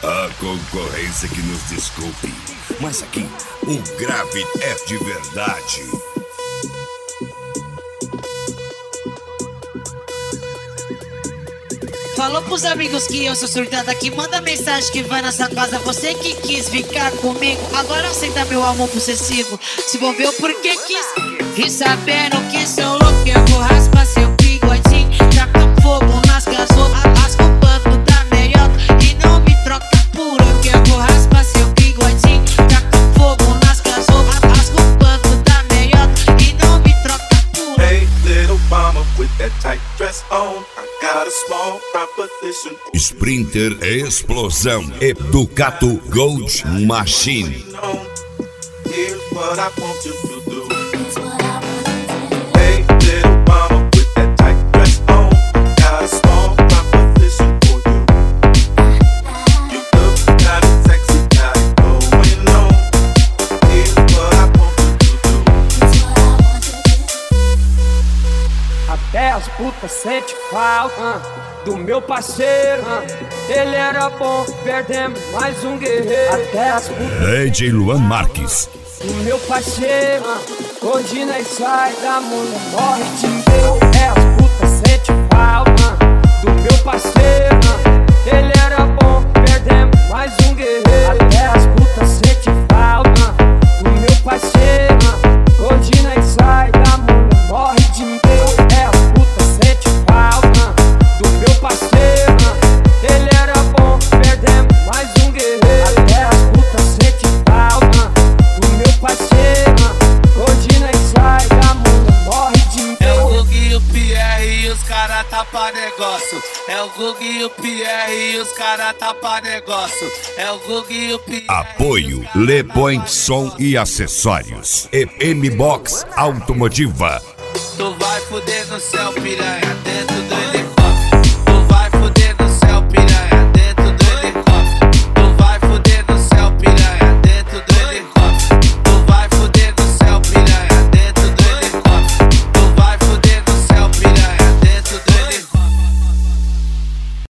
A concorrência que nos desculpe, mas aqui o grave é de verdade. Falou pros amigos que eu sou surtada aqui, manda mensagem que vai nessa casa. Você que quis ficar comigo, agora aceita meu amor possessivo. Se envolveu porque quis, e sabendo que sou louco, eu vou raspar seu bigodinho. Taca fogo nas gasolas, rasga o pano da meiota e não me troca por eu, que eu vou raspar seu bigodinho. Taca fogo nas gasolas, rasga o pano da meiota e não me troca por eu. Hey, little mama with that tight dress on, got a small proposition. Sprinter Explosão e Ducato Gold Machine. Here's what I want you to do. Hey, little mama with that tight dress on, got a small proposition for you. You look kinda sexy, got it going on. Here's what I want you to do. Até as putas sente falta do meu parceiro. Ele era bom, perdemos mais um guerreiro. Até as putas DJ Luan Marques. do meu parceiro, onde nós sai da mulher morre de medo. Até as putas sente falta do meu parceiro. Ele era bom, perdemos mais um guerreiro. Até as putas sente falta do meu parceiro, onde nós sai da mulher morre de medo. Até as putas sente falta do meu parceiro. Ele era bom, perdemos mais um guerreiro. Até as putas sente falta do meu parceiro, onde nós sai da mulher morre de medo. É o Gug e o Pierre e os cara tá pra negócio. É o Gug e o Pierre e os cara tá pra negócio. É o Gug e o Pierre. Apoio Le Point Som e Acessórios e M-Box Automotiva. Tu vai fuder no céu, piranha. Dentro